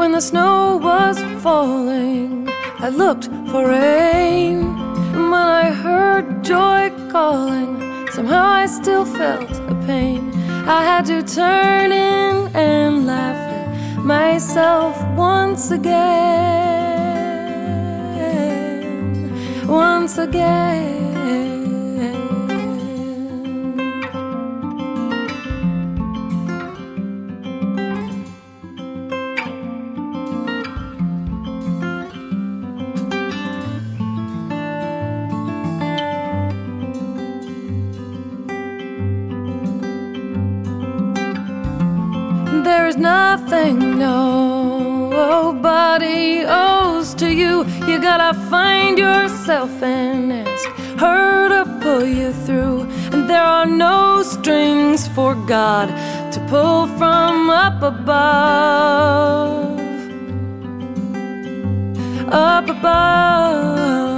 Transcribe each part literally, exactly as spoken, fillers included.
When the snow was falling, I looked for rain. And when I heard joy calling, somehow I still felt a pain. I had to turn in and laugh at myself once again, once again. There is nothing nobody owes to you. You gotta find yourself and ask her to pull you through. And there are no strings for God to pull from up above, up above.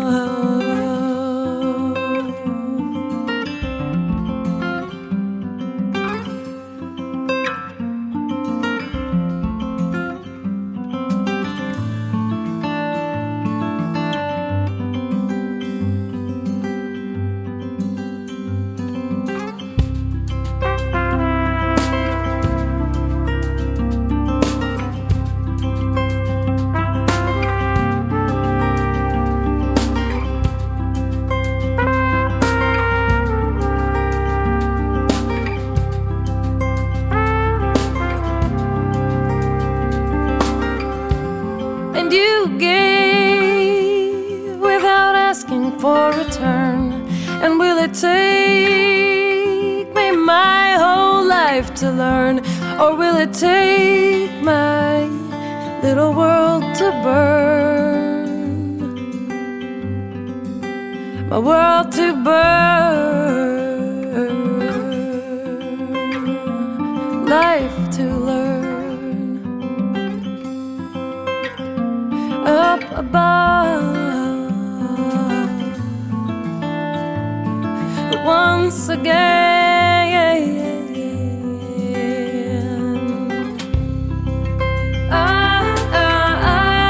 And you gave without asking for return. And will it take me my whole life to learn? Or will it take my little world to burn? My world to burn, life to learn. Up above, once again. Ah, ah, ah,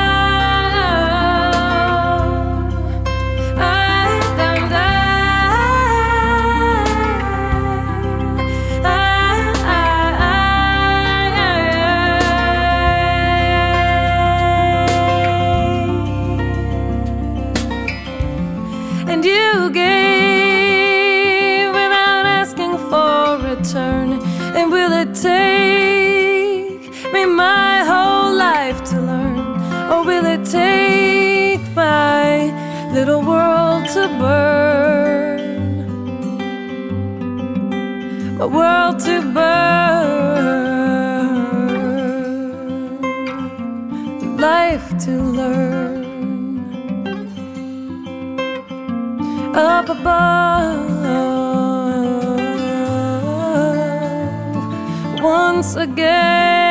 ah, dum, da, ah, ah, ah, and you gave without asking for return. And will it take me my whole life to learn? Or will it take my little world to burn? My world to burn, life to learn. Up above, once again.